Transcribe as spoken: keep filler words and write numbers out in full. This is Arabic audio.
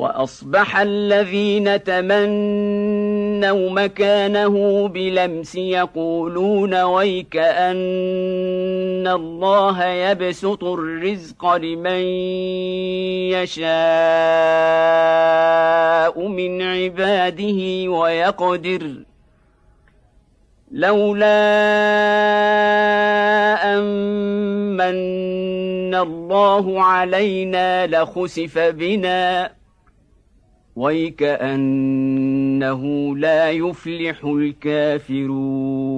وأصبح الذين تمنوا مكانه بلمس يقولون ويك أن الله يبسط الرزق لمن يشاء من عباده ويقدر لولا أن الله علينا لخسف بنا ويكأنه لا يفلح الكافرون.